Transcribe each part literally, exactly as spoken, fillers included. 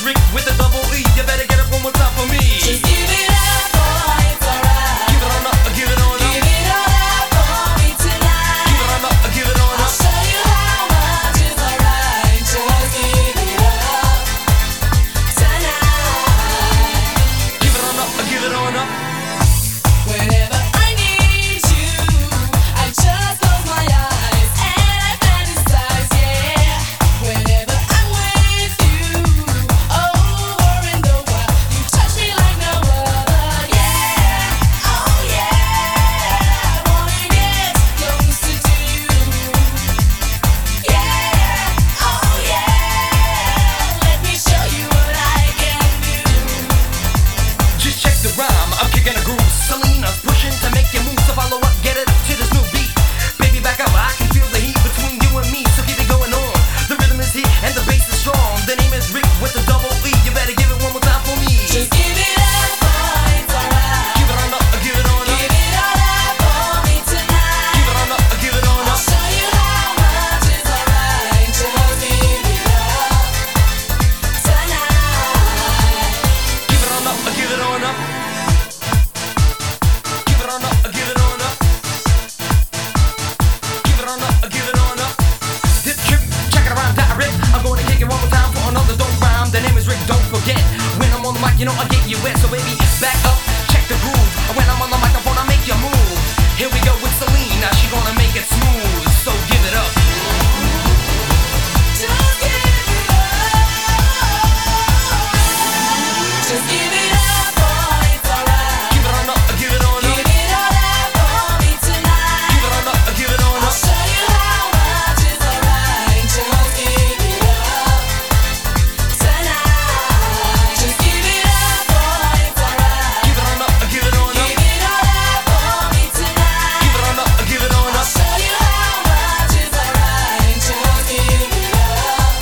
is Rick with a double E. You better get up one more time for me. Just give it up, boy, it's alright. Give it on up, give it on up. Give it all up for me tonight. Give it on up, give it on I'll up. show you how much is alright. Just give it up tonight. Give it on up, give it on up. Whenever I need you, I just close my eyes and I fantasize, yeah. Whenever I'm with you, over and over, you touch me like no other, yeah. Oh yeah, I wanna get closer to you, yeah. Oh yeah, let me show you what I can do. Just check the rhyme, I'm kicking a groove. Selena's pushing to make you move, so follow up, get it to this new beat. Baby, back up, I can feel the heat between you and me, so keep it going on. The rhythm is here and the bass is strong. The name is Rick with a double E. You better give it one more time for me. Just give it up, boy, it's alright. Give it on up, give it on up. Give it all up for me tonight. Give it on up, give it on I'll up. show you how much is alright. Just give it up tonight. Give it on up, give it on up. Give it on up, give it on up. Give it on up, give it on up. This trip, check it around direct. I'm gonna kick it one more time for another dope rhyme. The name is Rick, don't forget. When I'm on the mic, you know I get you wet. So baby, back up, check the groove. When I'm on the microphone, I make you move. Here we go with Selena, she gonna make it smooth. So give it up. Just give it up. Just give it up, boy, it's alright. Give it on up, give it on up. Give it all up for me tonight. Give it on up, give it on I'll up. show you how much is alright. Just give it up tonight. Just give it up, boy, it's alright. Give it on up, give it on up. Give it all up for me tonight. Give it on up, give it on I'll up. show you how much is alright. Just give it up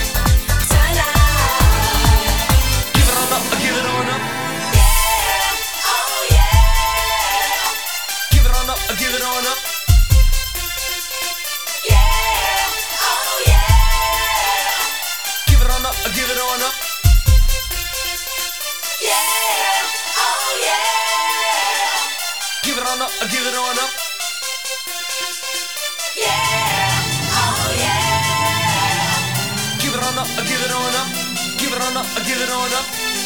tonight. Give it on up, give it on up. Yeah, oh yeah. Give it on up, give it on up. Yeah, oh yeah. Give it on up, give it on up. Yeah, oh yeah. Give it on up, give it on up. Yeah, oh yeah. Give it on up, give it on up. Give it on up, give it on up.